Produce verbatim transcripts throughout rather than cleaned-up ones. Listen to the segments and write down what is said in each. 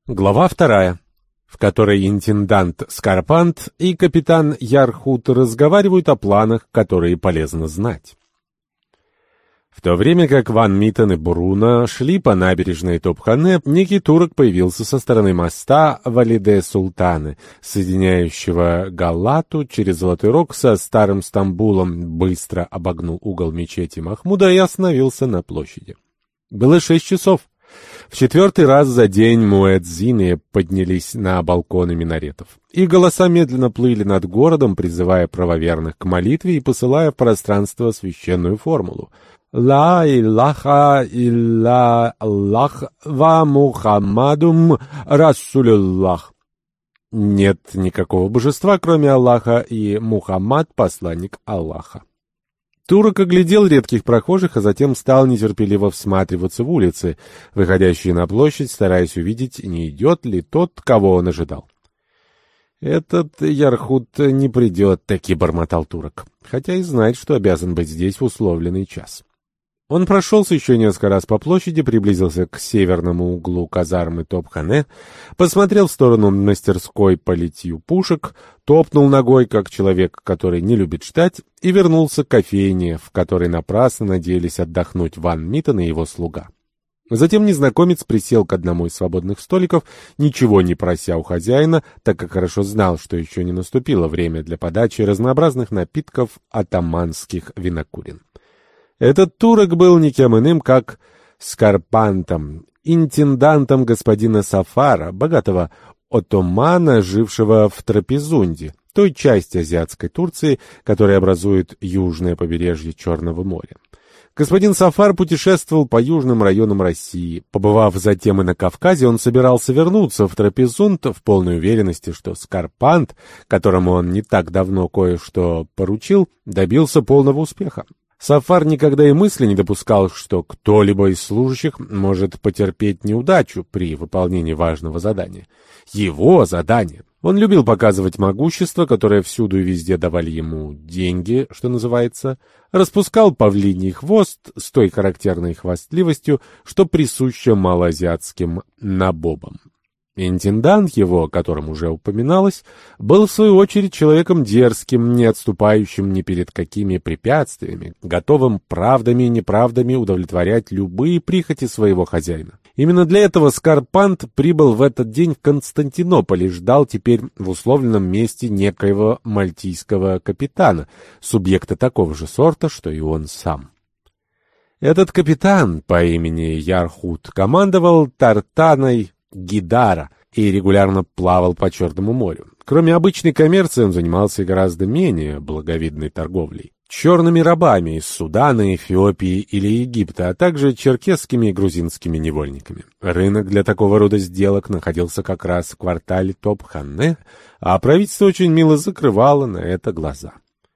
Глава вторая, в которой интендант Скарпант и капитан Ярхут разговаривают о планах, которые полезно знать. В то время как Ван Миттен и Бруно шли по набережной Топхане, некий турок появился со стороны моста Валиде-Султаны, соединяющего Галату через Золотой Рог со Старым Стамбулом, быстро обогнул угол мечети Махмуда и остановился на площади. Было шесть часов. В четвертый раз за день муэдзины поднялись на балконы минаретов. Их голоса медленно плыли над городом, призывая правоверных к молитве и посылая в пространство священную формулу. «Ла илляха илля Аллах ва Мухаммадум Расулюллах». Нет никакого божества, кроме Аллаха, и Мухаммад — посланник Аллаха. Турок оглядел редких прохожих, а затем стал нетерпеливо всматриваться в улицы, выходящие на площадь, стараясь увидеть, не идет ли тот, кого он ожидал. «Этот Ярхут не придет», — таки бормотал турок, хотя и знает, что обязан быть здесь в условленный час. Он прошелся еще несколько раз по площади, приблизился к северному углу казармы Топхане, посмотрел в сторону мастерской по литью пушек, топнул ногой, как человек, который не любит ждать, и вернулся к кофейне, в которой напрасно надеялись отдохнуть Ван Миттен и его слуга. Затем незнакомец присел к одному из свободных столиков, ничего не прося у хозяина, так как хорошо знал, что еще не наступило время для подачи разнообразных напитков атаманских винокурен. Этот турок был никем иным, как Скарпантом, интендантом господина Сафара, богатого оттомана, жившего в Трапезунде, той части азиатской Турции, которая образует южное побережье Черного моря. Господин Сафар путешествовал по южным районам России. Побывав затем и на Кавказе, он собирался вернуться в Трапезунд в полной уверенности, что Скарпант, которому он не так давно кое-что поручил, добился полного успеха. Сафар никогда и мысли не допускал, что кто-либо из служащих может потерпеть неудачу при выполнении важного задания. Его задание. Он любил показывать могущество, которое всюду и везде давали ему деньги, что называется, распускал павлиний хвост с той характерной хвастливостью, что присуща малоазиатским набобам. Интендант его, о котором уже упоминалось, был в свою очередь человеком дерзким, не отступающим ни перед какими препятствиями, готовым правдами и неправдами удовлетворять любые прихоти своего хозяина. Именно для этого Скарпант прибыл в этот день в Константинополь и ждал теперь в условленном месте некоего мальтийского капитана, субъекта такого же сорта, что и он сам. Этот капитан по имени Ярхут командовал Тартаной Гидара и регулярно плавал по Черному морю. Кроме обычной коммерции, он занимался гораздо менее благовидной торговлей. Черными рабами из Судана, Эфиопии или Египта, а также черкесскими и грузинскими невольниками. Рынок для такого рода сделок находился как раз в квартале Топхане, а правительство очень мило закрывало на это глаза.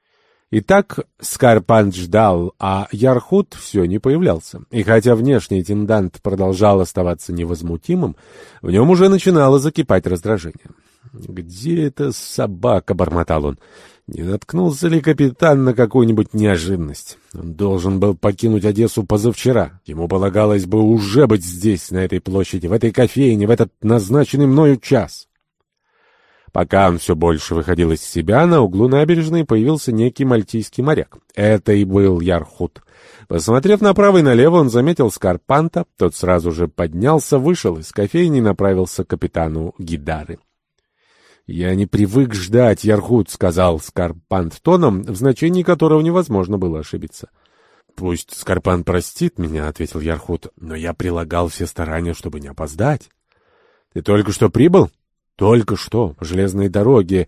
Итак, Скарпант ждал, а Ярхут все не появлялся. И хотя внешний интендант продолжал оставаться невозмутимым, в нем уже начинало закипать раздражение. «Где эта собака?» — бормотал он. «Не наткнулся ли капитан на какую-нибудь неожиданность? Он должен был покинуть Одессу позавчера. Ему полагалось бы уже быть здесь, на этой площади, в этой кофейне, в этот назначенный мною час». Пока он все больше выходил из себя, на углу набережной появился некий мальтийский моряк. Это и был Ярхут. Посмотрев направо и налево, он заметил Скарпанта, тот сразу же поднялся, вышел из кофейни и направился к капитану Гидары. «Я не привык ждать, Ярхут», — сказал Скарпант тоном, в значении которого невозможно было ошибиться. «Пусть Скарпант простит меня», — ответил Ярхут, — «но я прилагал все старания, чтобы не опоздать». «Ты только что прибыл?» «Только что, по железной дороге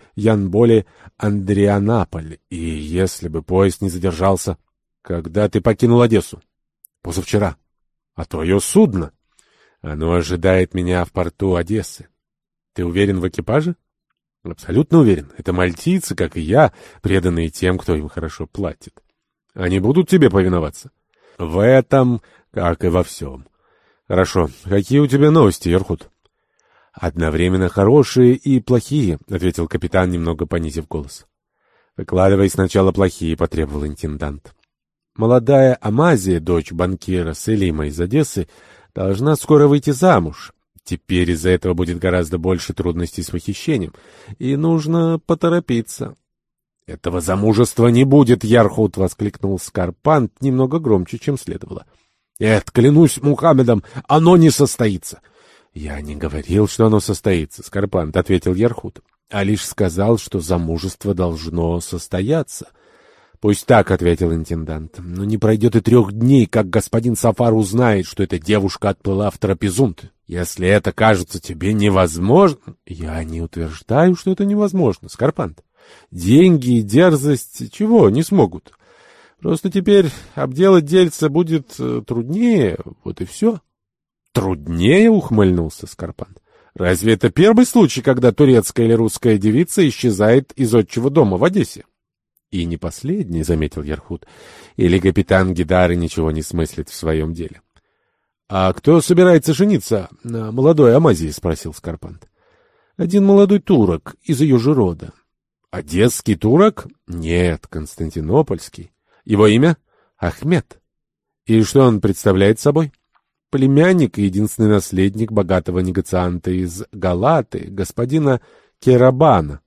Янболе-Андрианаполь, и если бы поезд не задержался...» «Когда ты покинул Одессу?» «Позавчера». «А твое судно?» «Оно ожидает меня в порту Одессы». «Ты уверен в экипаже?» «Абсолютно уверен. Это мальтийцы, как и я, преданные тем, кто им хорошо платит. Они будут тебе повиноваться?» «В этом, как и во всем». «Хорошо. Какие у тебя новости, Ярхут?» «Одновременно хорошие и плохие», — ответил капитан, немного понизив голос. «Выкладывай сначала плохие», — потребовал интендант. «Молодая Амазия, дочь банкира Селима из Одессы, должна скоро выйти замуж. Теперь из-за этого будет гораздо больше трудностей с похищением, и нужно поторопиться. — Этого замужества не будет, Ярхут! — воскликнул Скарпант немного громче, чем следовало. — Нет, клянусь Мухаммедом, оно не состоится! — Я не говорил, что оно состоится, Скарпант, — ответил Ярхут, — а лишь сказал, что замужество должно состояться. — Пусть так, — ответил интендант, — но не пройдет и трех дней, как господин Сафар узнает, что эта девушка отплыла в Трапезунд. Если это кажется тебе невозможно... — Я не утверждаю, что это невозможно, Скарпант. Деньги и дерзость чего не смогут. Просто теперь обделать дельца будет труднее, вот и все. — Труднее? — ухмыльнулся Скарпант. — Разве это первый случай, когда турецкая или русская девица исчезает из отчего дома в Одессе? — И не последний, — заметил Ярхут. — Или капитан Гидары ничего не смыслит в своем деле. — А кто собирается жениться на молодой Амазии? — спросил Скарпант. — Один молодой турок из ее же рода. — Одесский турок? — Нет, константинопольский. — Его имя? — Ахмед. — И что он представляет собой? — Племянник и единственный наследник богатого негацианта из Галаты, господина Керабана.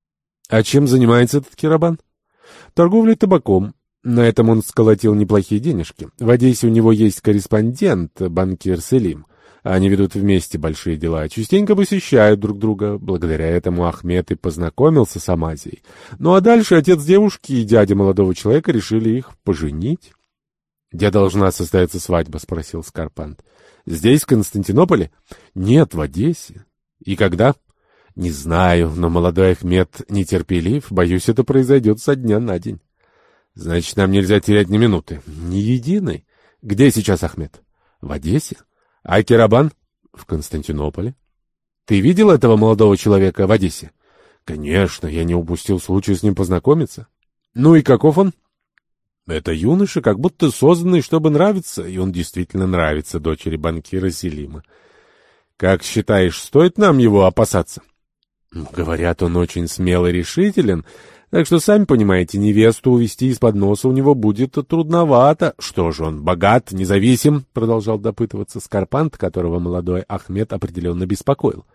— А чем занимается этот Керабан? — Торговлей табаком. На этом он сколотил неплохие денежки. В Одессе у него есть корреспондент, банкир Селим. Они ведут вместе большие дела, частенько посещают друг друга. Благодаря этому Ахмед и познакомился с Амазией. Ну а дальше отец девушки и дядя молодого человека решили их поженить. — Где должна состояться свадьба? — спросил Скарпант. — Здесь, в Константинополе? — Нет, в Одессе. — И когда? — Не знаю, но молодой Ахмед нетерпелив. Боюсь, это произойдет со дня на день. — Значит, нам нельзя терять ни минуты. — Ни единой. — Где сейчас Ахмед? — В Одессе. — А Керабан? — В Константинополе. — Ты видел этого молодого человека в Одессе? — Конечно, я не упустил случая с ним познакомиться. — Ну и каков он? — Это юноша, как будто созданный, чтобы нравиться, и он действительно нравится дочери банкира Селима. — Как считаешь, стоит нам его опасаться? — Говорят, он очень смел и решителен, так что, сами понимаете, невесту увести из-под носа у него будет трудновато. Что же он, богат, независим? — продолжал допытываться Скарпант, которого молодой Ахмед определенно беспокоил.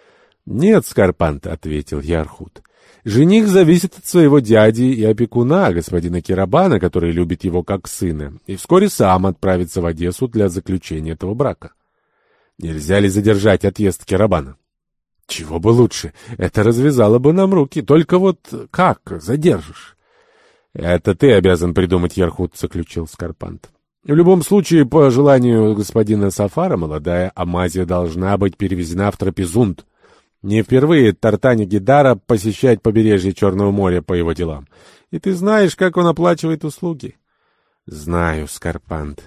— Нет, Скарпант, — ответил Ярхут. — Жених зависит от своего дяди и опекуна, господина Керабана, который любит его как сына, и вскоре сам отправится в Одессу для заключения этого брака. Нельзя ли задержать отъезд Керабана? — Чего бы лучше, это развязало бы нам руки. Только вот как задержишь? — Это ты обязан придумать, Ярхут, — заключил Скарпант. В любом случае, по желанию господина Сафара, молодая Амазия должна быть перевезена в Трапезунд. Не впервые Тартани Гидара посещает побережье Черного моря по его делам. И ты знаешь, как он оплачивает услуги? — Знаю, Скарпант.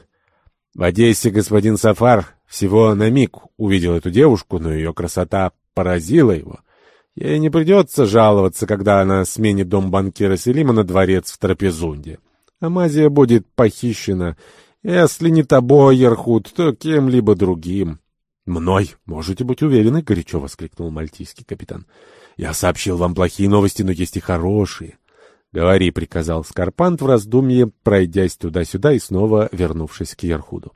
В Одессе господин Сафар всего на миг увидел эту девушку, но ее красота поразила его. Ей не придется жаловаться, когда она сменит дом банкира Селима на дворец в Трапезунде. Амазия будет похищена, если не тобой, Ярхут, то кем-либо другим. — Мной, можете быть уверены, — горячо воскликнул мальтийский капитан. — Я сообщил вам плохие новости, но есть и хорошие. — Говори, — приказал Скарпант в раздумье, пройдясь туда-сюда и снова вернувшись к Ярхуду.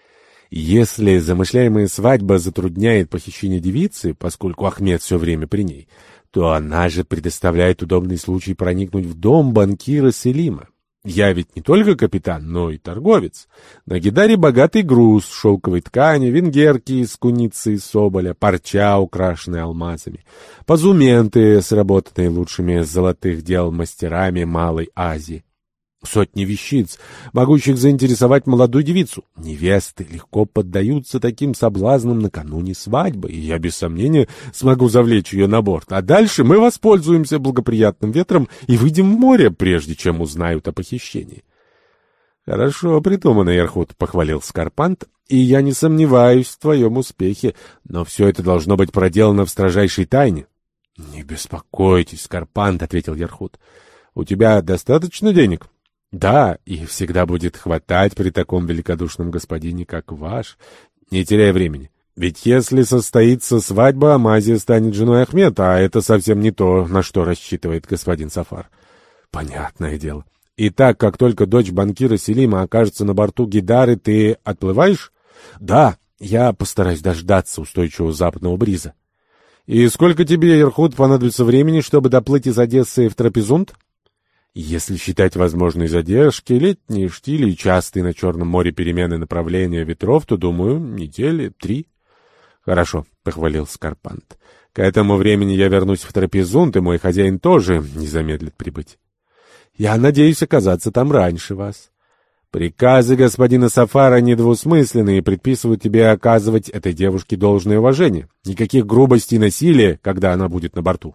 Если замышляемая свадьба затрудняет похищение девицы, поскольку Ахмед все время при ней, то она же предоставляет удобный случай проникнуть в дом банкира Селима. Я ведь не только капитан, но и торговец. На Гидаре богатый груз, шелковой ткани, венгерки из куницы и соболя, парча, украшенная алмазами, позументы, сработанные лучшими золотых дел мастерами Малой Азии. Сотни вещиц, могущих заинтересовать молодую девицу. Невесты легко поддаются таким соблазнам накануне свадьбы, и я без сомнения смогу завлечь ее на борт. А дальше мы воспользуемся благоприятным ветром и выйдем в море, прежде чем узнают о похищении. — Хорошо придумано, Ярхут, — похвалил Скарпант, — и я не сомневаюсь в твоем успехе, но все это должно быть проделано в строжайшей тайне. — Не беспокойтесь, Скарпант, — ответил Ярхут. — У тебя достаточно денег? — Да, и всегда будет хватать при таком великодушном господине, как ваш. Не теряй времени. Ведь если состоится свадьба, Амазия станет женой Ахмеда, а это совсем не то, на что рассчитывает господин Сафар. Понятное дело. И так, как только дочь банкира Селима окажется на борту Гидары, ты отплываешь? Да, Я постараюсь дождаться устойчивого западного бриза. И сколько тебе, Ирхут, понадобится времени, чтобы доплыть из Одессы в Трапезунд? Если считать возможные задержки, летние штили и частые на Черном море перемены направления ветров, то, думаю, недели три. Хорошо, — похвалил Скарпант. К этому времени я вернусь в Трапезунд, и мой хозяин тоже не замедлит прибыть. Я надеюсь оказаться там раньше вас. Приказы господина Сафара недвусмысленные и предписывают тебе оказывать этой девушке должное уважение. Никаких грубостей и насилия, когда она будет на борту.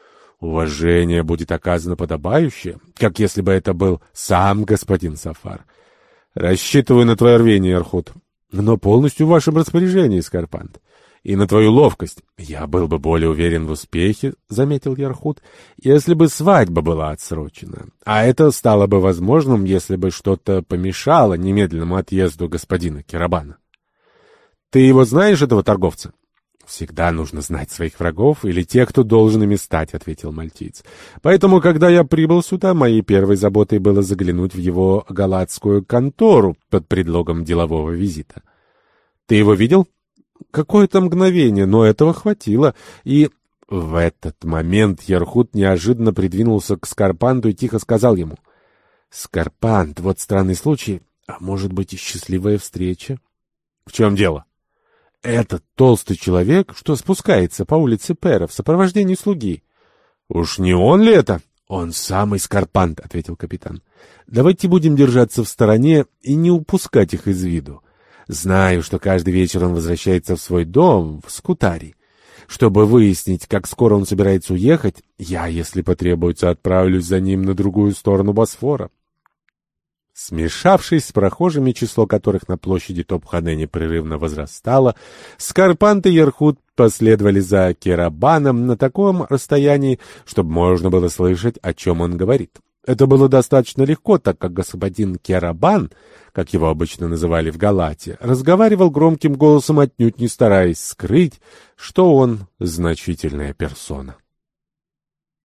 Уважение будет оказано подобающе, как если бы это был сам господин Сафар. Рассчитываю на твое рвение, Ирхут, но полностью в вашем распоряжении, Скарпант. И на твою ловкость. Я был бы более уверен в успехе, — заметил Ярхут, — если бы свадьба была отсрочена. А это стало бы возможным, если бы что-то помешало немедленному отъезду господина Керабана. Ты его знаешь, этого торговца? Всегда нужно знать своих врагов или тех, кто должен ими стать, — ответил мальтиец. Поэтому, когда я прибыл сюда, моей первой заботой было заглянуть в его галатскую контору под предлогом делового визита. Ты его видел? Какое-то мгновение, но этого хватило, и в этот момент Ярхут неожиданно придвинулся к Скарпанту и тихо сказал ему: «Скарпант, вот странный случай, а может быть и счастливая встреча?» «В чем дело?» «Этот толстый человек, что спускается по улице Пера в сопровождении слуги». «Уж не он ли это?» «Он самый Скарпант», — ответил капитан. «Давайте будем держаться в стороне и не упускать их из виду. Знаю, что каждый вечер он возвращается в свой дом, в Скутари. Чтобы выяснить, как скоро он собирается уехать, я, если потребуется, отправлюсь за ним на другую сторону Босфора». Смешавшись с прохожими, число которых на площади Топхане непрерывно возрастало, Скарпант и Ярхут последовали за Керабаном на таком расстоянии, чтобы можно было слышать, о чем он говорит. Это было достаточно легко, так как господин Керабан, как его обычно называли в Галате, разговаривал громким голосом, отнюдь не стараясь скрыть, что он значительная персона.